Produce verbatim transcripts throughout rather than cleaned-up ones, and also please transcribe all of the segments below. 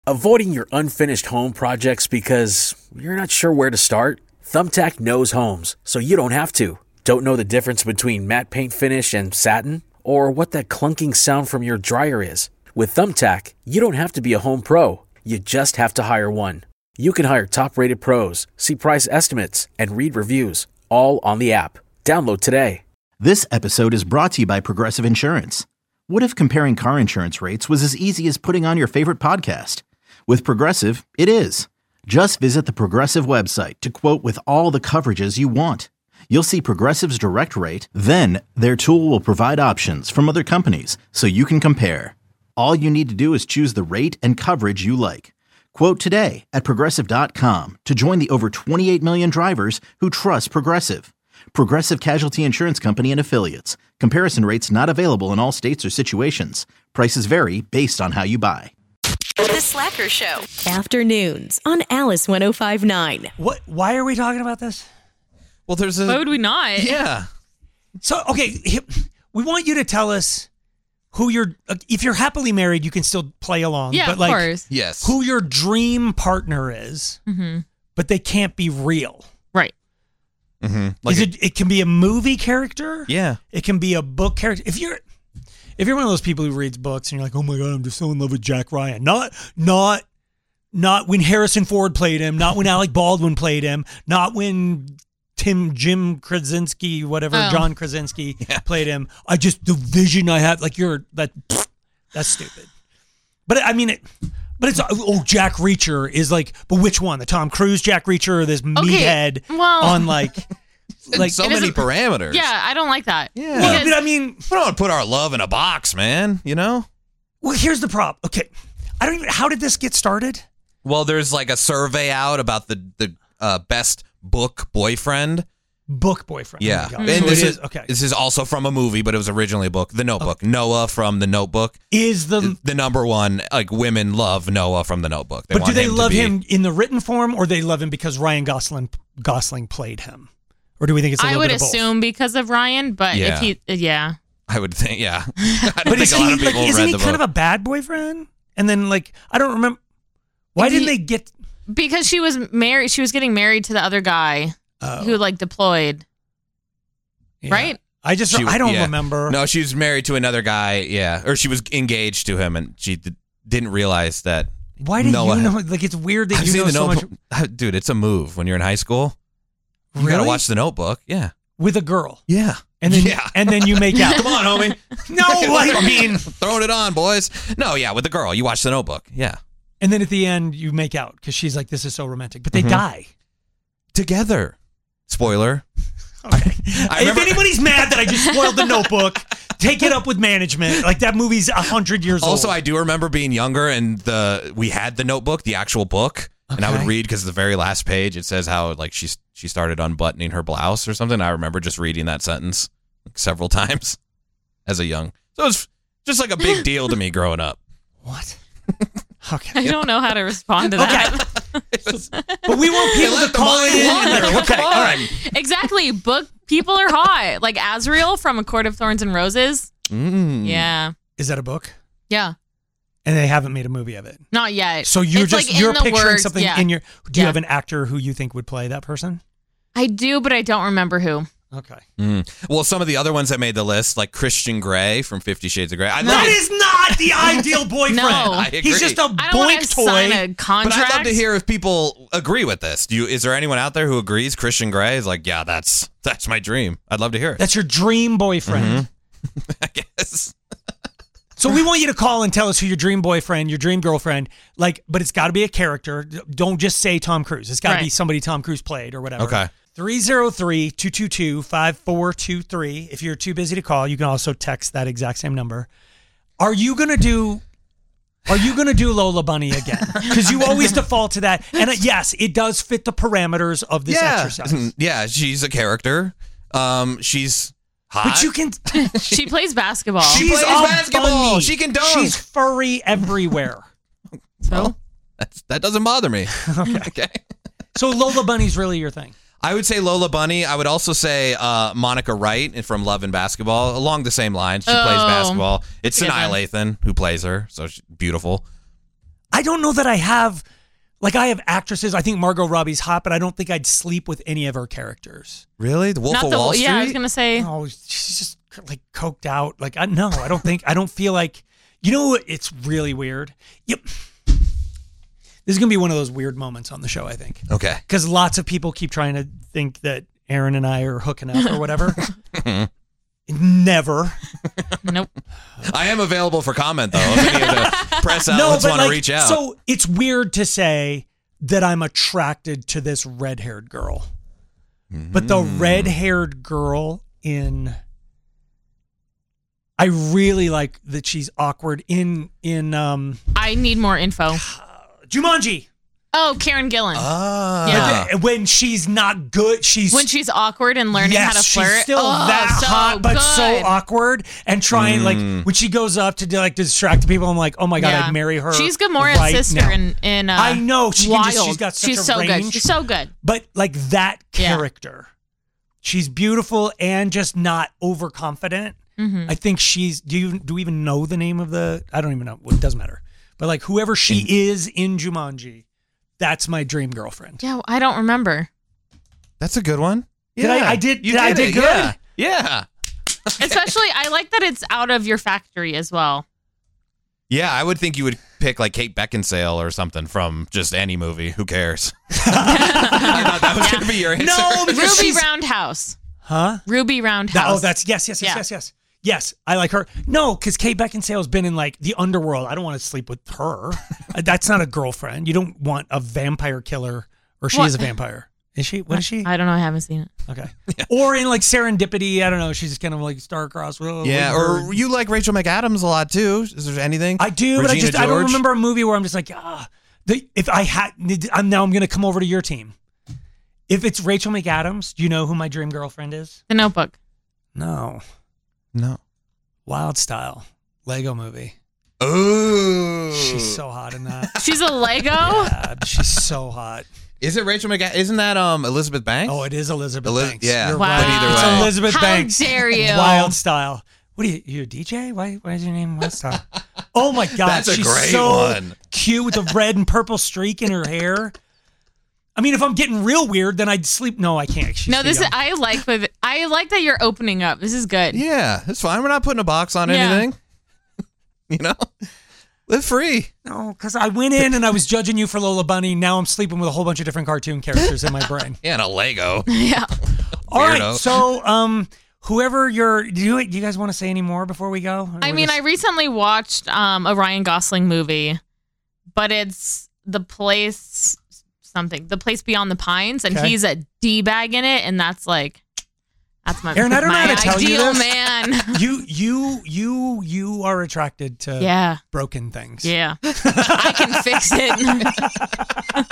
Avoiding your unfinished home projects because you're not sure where to start? Thumbtack knows homes, so you don't have to. Don't know the difference between matte paint finish and satin? Or what that clunking sound from your dryer is? With Thumbtack, you don't have to be a home pro. You just have to hire one. You can hire top-rated pros, see price estimates, and read reviews, all on the app. Download today. This episode is brought to you by Progressive Insurance. What if comparing car insurance rates was as easy as putting on your favorite podcast? With Progressive, it is. Just visit the Progressive website to quote with all the coverages you want. You'll see Progressive's direct rate, then their tool will provide options from other companies so you can compare. All you need to do is choose the rate and coverage you like. Quote today at Progressive dot com to join the over twenty-eight million drivers who trust Progressive. Progressive Casualty Insurance Company and Affiliates. Comparison rates not available in all states or situations. Prices vary based on how you buy. The Slacker Show. Afternoons on Alice one oh five point nine. What? Why are we talking about this? Well, there's a... Why would we not? Yeah. So, okay, we want you to tell us who you're... If you're happily married, you can still play along. Yeah, but of like, course. Yes. Who your dream partner is, mm-hmm. but they can't be real. Right. Mm-hmm. Like is a, it, it can be a movie character. Yeah. It can be a book character. If you're... If you're one of those people who reads books and you're like, oh my God, I'm just so in love with Jack Ryan. Not, not, not when Harrison Ford played him, not when Alec Baldwin played him, not when Tim, Jim Krasinski, whatever, oh. John Krasinski yeah. played him. I just, the vision I have, like you're, that, that's stupid. But I mean, it, but it's, oh, Jack Reacher is like, but which one? The Tom Cruise Jack Reacher or this okay. meathead well, on like... Like so many parameters. Yeah, I don't like that. Yeah. Well, but I mean, we don't want to put our love in a box, man. You know. Well, here's the problem. Okay, I don't even. How did this get started? Well, there's like a survey out about the the uh, best book boyfriend. Book boyfriend. Yeah, oh and so this is, is okay. This is also from a movie, but it was originally a book. The Notebook. Okay. Noah from The Notebook is the the number one. Like women love Noah from The Notebook. They but want do they him love to be, him in the written form, or they love him because Ryan Gosling Gosling played him? Or do we think it's a little I would bit of assume both? because of Ryan, but yeah. if he, yeah. I would think, yeah. I don't but think a lot he, of people like, isn't read he the kind book. of a bad boyfriend? And then, like, I don't remember. Why And didn't he, they get... Because she was married, she was getting married to the other guy oh. who, like, deployed. Yeah. Right? I just, she, I don't yeah. remember. No, she was married to another guy, yeah. Or she was engaged to him, and she d- didn't realize that Why did Noah you know? had, Like, it's weird that I've you seen know the so notebook. much... Dude, it's a move when you're in high school. You Really? gotta watch The Notebook, yeah. With a girl. Yeah. And then, yeah. and then you make out. Come on, homie. No, I mean... Throwing it on, boys. No, yeah, with the girl. You watch The Notebook, yeah. And then at the end, you make out because she's like, this is so romantic. But they Mm-hmm. die. Together. Spoiler. Okay. I remember- if anybody's mad that I just spoiled The Notebook, take it up with management. Like, that movie's one hundred years Also, old. I do remember being younger, and the we had The Notebook, the actual book, okay. and I would read because the very last page, it says how like she she started unbuttoning her blouse or something. I remember just reading that sentence like, several times as a young. So it was just like a big deal to me growing up. What? Okay. I don't know how to respond to that. Was, but we want people to call it in. Okay, all right. Exactly. Book people are hot. Like Azriel from A Court of Thorns and Roses. Mm. Yeah. Is that a book? Yeah. And they haven't made a movie of it. Not yet. So you're it's just like you're in the picturing works, something yeah. in your. Do you yeah. have an actor who you think would play that person? I do, but I don't remember who. Okay. Mm. Well, some of the other ones that made the list, like Christian Grey from Fifty Shades of Grey. I that is not the ideal boyfriend. No. I agree. He's just a I don't want boink to toy. sign a contract. But I'd love to hear if people agree with this. Do you? Is there anyone out there who agrees Christian Grey is like, yeah, that's that's my dream. I'd love to hear it. That's your dream boyfriend. Mm-hmm. I guess. So we want you to call and tell us who your dream boyfriend, your dream girlfriend, like, but it's got to be a character. Don't just say Tom Cruise. It's got to right. be somebody Tom Cruise played or whatever. Okay. three oh three, two two two, five four two three. If you're too busy to call, you can also text that exact same number. Are you going to do Are you going to do Lola Bunny again? Because you always default to that. And uh, yes, it does fit the parameters of this yeah. exercise. Yeah, she's a character. Um, she's hot. But you can She plays basketball. She She's plays a basketball. bunny. She can dunk. She's furry everywhere. so That's, that doesn't bother me. Okay. Okay. So Lola Bunny's really your thing. I would say Lola Bunny. I would also say uh, Monica Wright from Love and Basketball, along the same lines. She Oh. plays basketball. It's Good Sanaa one. Lathan who plays her, so she's beautiful. I don't know that I have, like I have actresses. I think Margot Robbie's hot, but I don't think I'd sleep with any of her characters. Really? The Wolf Not of the, Wall Street? Yeah, I was gonna say. Oh, she's just like coked out. Like, I no, I don't think, I don't feel like, you know what? It's really weird. Yep. This is going to be one of those weird moments on the show, I think. Okay. Because lots of people keep trying to think that Aaron and I are hooking up or whatever. Never. Nope. I am available for comment, though. If any of the press outlets want to like, reach out. So it's weird to say that I'm attracted to this red-haired girl. Mm-hmm. But the red-haired girl in... I really like that she's awkward in... in um, I need more info. Jumanji. Oh, Karen Gillan. Ah. Yeah. But when she's not good, she's... When she's awkward and learning yes, how to flirt. she's still oh, that so hot, but good. so awkward and trying, Mm. like, when she goes up to, like, distract people, I'm like, oh my God, Yeah. I'd marry her. She's Gamora's right sister now. in, in uh, I know. She can Wild. just, she's got such she's a so range. good. She's so good. But, like, that Yeah. character, she's beautiful and just not overconfident. Mm-hmm. I think she's, do you do we even know the name of the, I don't even know. It doesn't matter. But, like, whoever she In- is in Jumanji, that's my dream girlfriend. Yeah, I don't remember. That's a good one. Did I- I did- You did I did it, good? Yeah. yeah. Especially, I like that it's out of your factory as well. Yeah, I would think you would pick like Kate Beckinsale or something from just any movie. Who cares? I thought that was going to be your answer. No, because Ruby she's- Roundhouse. Huh? Ruby That, Roundhouse. oh, that's yes, yes, yes, Yeah. yes, yes. Yes, I like her. No, because Kate Beckinsale's been in like the underworld. I don't want to sleep with her. Uh, That's not a girlfriend. You don't want a vampire killer, or she What? is a vampire. Is she? What is she? I don't know. I haven't seen it. Okay. Or in like Serendipity. I don't know. She's just kind of like star-crossed. Oh, Yeah, like or bird. you like Rachel McAdams a lot too. Is there anything? I do, but I Regina just I don't George? remember a movie where I'm just like, ah, the, if I had, I'm now I'm gonna come over to your team. If it's Rachel McAdams, do you know who my dream girlfriend is? The Notebook. No, No. Wild Style, Lego Movie. Oh, She's so hot in that. She's a Lego. Yeah, she's so hot. Is it Rachel McAdams? Isn't that um Elizabeth Banks? Oh, it is Elizabeth Eliz- Banks. yeah. You're Wow. But either It's way. Elizabeth How Banks. dare you? Wild Style. What are you? You a D J? Why? Why is your name Wild Style? Oh my God, That's a she's great so one. cute with the red and purple streak in her hair. I mean, if I'm getting real weird, then I'd sleep. No, I can't. She's No, too this is, young. I like with I like that you're opening up. This is good. Yeah, it's fine. We're not putting a box on Yeah. anything. You know, live free. No, because I went in and I was judging you for Lola Bunny. Now I'm sleeping with a whole bunch of different cartoon characters in my brain. Yeah, and a Lego. Yeah. All right, Weirdo. so um, whoever you're, do you, do you guys want to say any more before we go? Or I we're mean, just- I recently watched um, a Ryan Gosling movie, but it's The Place something, The Place Beyond the Pines, and Okay. he's a D-bag in it, and that's like, that's my, Aaron, I don't know my how to tell you ideal this. man. you you you you are attracted to Yeah. broken things. Yeah. I can fix it.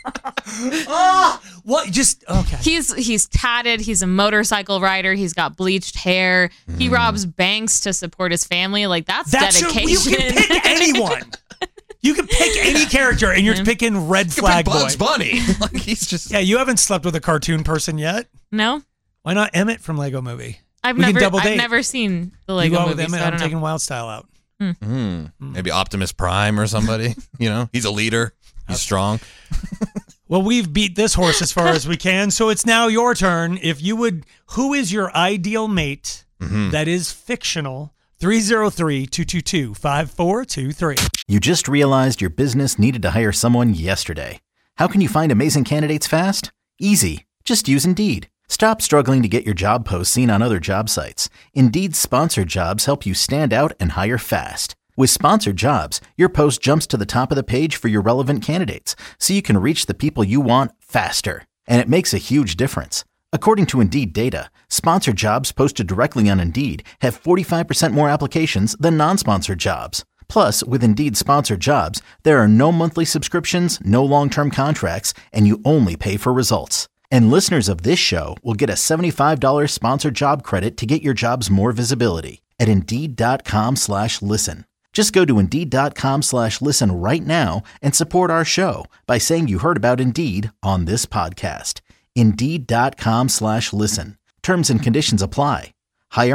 Oh, what? Just okay. He's he's tatted. He's a motorcycle rider. He's got bleached hair. He robs banks to support his family. Like that's, That's your, dedication. you can pick anyone. You can pick any character, and you're picking Red You could Flag pick Boy. Bugs Bunny. Like he's just. Yeah, you haven't slept with a cartoon person yet. No, Why not Emmett from Lego Movie? I've We can never double date. I've never seen the You Lego go out with movie. Emmett. So I I'm don't know. taking Wild Style out. Hmm. Maybe Optimus Prime or somebody. You know, he's a leader. He's strong. Well, we've beat this horse as far as we can, so it's now your turn. If you would, who is your ideal mate that is fictional? three oh three, two two two, five four two three. You just realized your business needed to hire someone yesterday. How can you find amazing candidates fast? Easy. Just use Indeed. Stop struggling to get your job posts seen on other job sites. Indeed's sponsored jobs help you stand out and hire fast. With sponsored jobs, your post jumps to the top of the page for your relevant candidates, so you can reach the people you want faster. And it makes a huge difference. According to Indeed data, sponsored jobs posted directly on Indeed have forty-five percent more applications than non-sponsored jobs. Plus, with Indeed sponsored jobs, there are no monthly subscriptions, no long-term contracts, and you only pay for results. And listeners of this show will get a seventy-five dollars sponsored job credit to get your jobs more visibility at Indeed.com slash listen. Just go to Indeed.com slash listen right now and support our show by saying you heard about Indeed on this podcast. Indeed.com slash listen. Terms and conditions apply. Hiring?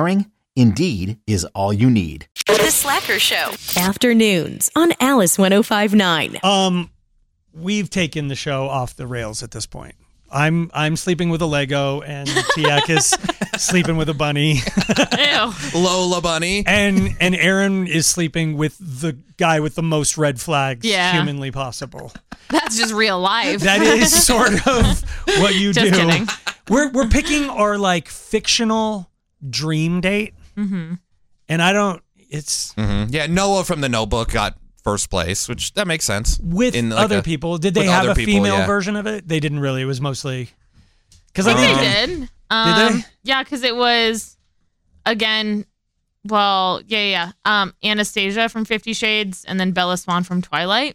Indeed is all you need. The Slacker Show. Afternoons on Alice ten fifty-nine. Um, we've taken the show off the rails at this point. I'm I'm sleeping with a Lego, and Tiak is sleeping with a bunny, Ew. Lola Bunny. and and Aaron is sleeping with the guy with the most red flags Yeah. humanly possible. That's just real life. That is sort of what you Just do. kidding. We're we're picking our like fictional dream date, Mm-hmm. and I don't. It's hmm Yeah, Noah from the Notebook got first place, which that makes sense. with In, like, other a- people. Did they with have other a people, female yeah. version of it? They didn't really. It was mostly because I I think think they did. Um, they? Yeah, because it was again. Well, yeah, yeah. yeah. Um, Anastasia from Fifty Shades, and then Bella Swan from Twilight,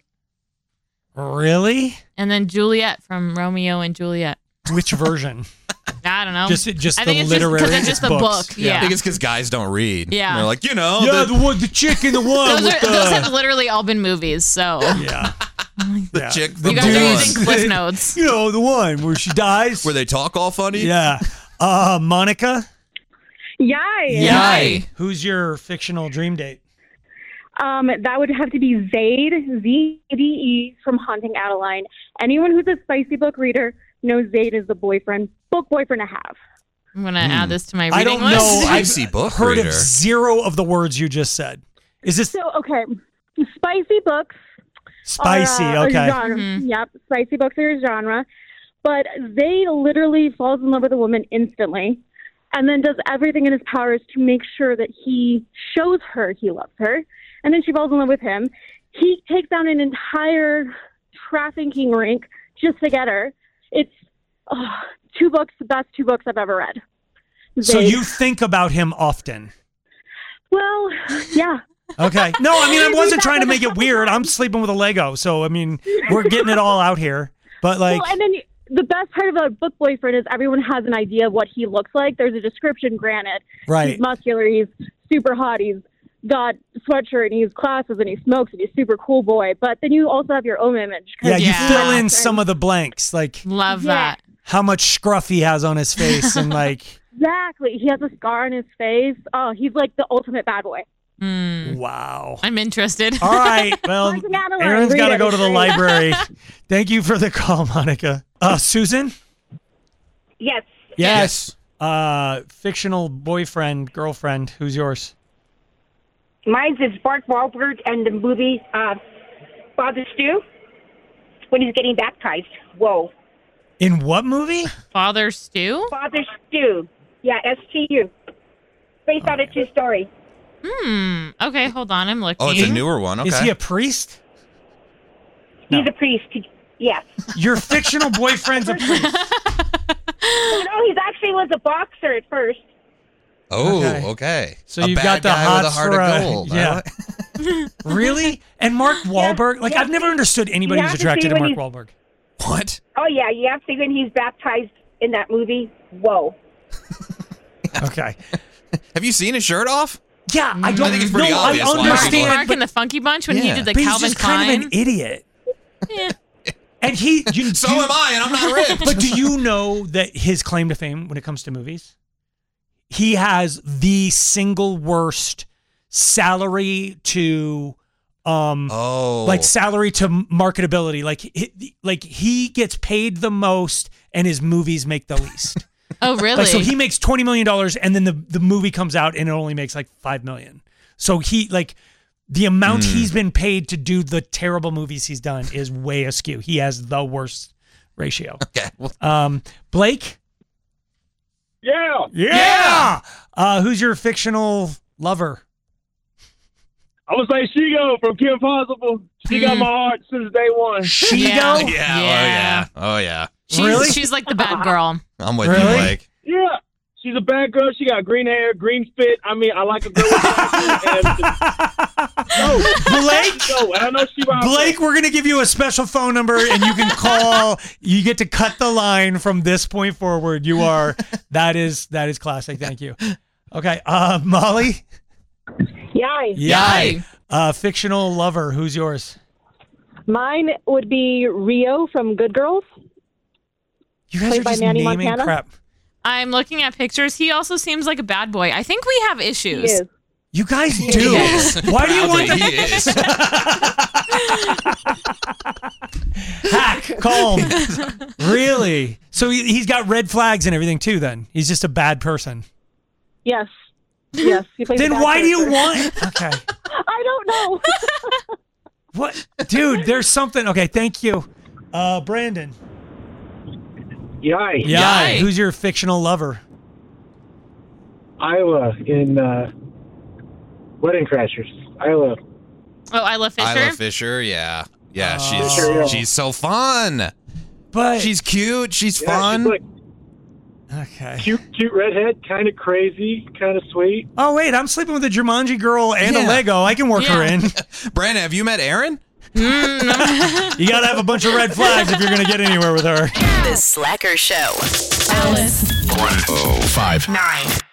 really. and then Juliet from Romeo and Juliet. Which version? I don't know. Just just I the think it's just literary because it's just the books. book. I Yeah. think it's because guys don't read. Yeah. And they're like, you know, Yeah, the, the one, the chick in the one Those, with are, the those have literally all been movies, so yeah. the yeah. chick, The the you guys are dudes. using Cliff Notes. You know, the one where she dies. where they talk all funny. yeah. Uh, Monica. Yay. Yay. Who's your fictional dream date? Um, that would have to be Zaid, Z D E, from Haunting Adeline. Anyone who's a spicy book reader knows Zaid is the boyfriend, book boyfriend to have. I'm gonna add this to my reading I don't list. know. I've Spicy book heard reader. of zero of the words you just said. Is this So, okay, spicy books spicy? are, uh, a Okay. genre. Mhm. Yep, spicy books are a genre. But Zaid literally falls in love with a woman instantly and then does everything in his powers to make sure that he shows her he loves her. And then she falls in love with him. He takes down an entire trafficking rink just to get her. It's oh, two books, the best two books I've ever read. So Zaid. you think about him often? Well, yeah. Okay. No, I mean I wasn't trying to make it weird. I'm sleeping with a Lego, so I mean we're getting it all out here. But like, Well, and then the best part about a book boyfriend is everyone has an idea of what he looks like. There's a description, granted. right? He's muscular, he's super hot, he's got sweatshirt, and he's classes, and he smokes, and he's super cool boy. But then you also have your own image. 'cause Yeah, you Yeah. fill in some of the blanks, like Love Yeah. that. how much scruff he has on his face, and like, Exactly. He has a scar on his face. Oh, he's like the ultimate bad boy. Mm, wow. I'm interested. All right, well, Haunting Adeline, Aaron's read got to it, go it's to the great. library. Thank you for the call, Monica. Uh, Susan? Yes. Yes. Uh, fictional boyfriend, girlfriend. Who's yours? Mine's is Mark Wahlberg and the movie uh, Father Stu when he's getting baptized. Whoa. In what movie? Father Stew? Father Stu. Yeah, S T U. Based on a true story. Hmm. Okay, hold on. I'm looking. Oh, it's a newer one. Okay. Is he a priest? He's No. a priest. He- Yes. Your fictional boyfriend's a priest. No, he actually was a boxer at first. oh, Okay. okay. So A you've got bad the guy with a hots heart for of a- gold. I yeah. like- Really? And Mark Wahlberg? Like, yeah. I've never understood anybody You who's have to attracted see to when Mark he's- Wahlberg. What? Oh, yeah. You have to see when he's baptized in that movie. Whoa. Okay. Have you seen his shirt off? Yeah, I don't I think it's pretty know. obvious I why Mark, understand. Mark and the Funky Bunch when he Yeah. did the but he's Calvin just Klein. kind of an idiot. Yeah. And he, you, So you- am I, and I'm not ripped. But do you know that his claim to fame when it comes to movies? He has the single worst salary to, um, oh, like salary to marketability. Like, he, like he gets paid the most, and his movies make the least. Oh, really? Like, so he makes twenty million dollars, and then the the movie comes out, and it only makes like five million. So he like. The amount Mm. he's been paid to do the terrible movies he's done is way askew. He has the worst ratio. okay. Well, Um, Blake? Yeah, Yeah! Uh, who's your fictional lover? I would say Shigo from Kim Possible. She got my heart since day one. Shigo? Yeah. yeah, Oh yeah. Oh yeah. she's, Really? she's like the bad girl. I'm with Really? you, Blake. Yeah, she's a bad girl. She got green hair, green spit. I mean, I like a girl with glasses. And Blake? no, and I know she. Blake, we're going to give you a special phone number, and you can call. You get to cut the line from this point forward. You are, that is, that is classic. Thank you. Okay. Uh, Molly? Yay. Yay. Uh, fictional lover. Who's yours? Mine would be Rio from Good Girls. You guys Played are by just Manny naming Montana? crap. I'm looking at pictures. He also seems like a bad boy. I think we have issues. He is. You guys do. Yes. Why do you want Proudly, them? he is. Hack, calm. Really? So he, he's got red flags and everything too. Then he's just a bad person. Yes. Yes. He plays a Then bad why do you character. want? Okay. I don't know. What, dude? There's something. Okay. Thank you, uh, Brandon. Yai. Yeah. Yay. Who's your fictional lover? Iowa in uh, Wedding Crashers. Iowa. Oh, Isla Fisher. Isla Fisher, yeah. Yeah, Oh. she's Fisher, yeah. she's so fun. But She's cute. She's Yeah, fun. she's like okay. cute, cute redhead, kind of crazy, kind of sweet. Oh wait, I'm sleeping with a Jumanji girl and Yeah. a Lego. I can work her Yeah. in. Brandon, have you met Aaron? You gotta have a bunch of red flags if you're gonna get anywhere with her. The Slacker Show. Alice one oh five Nine.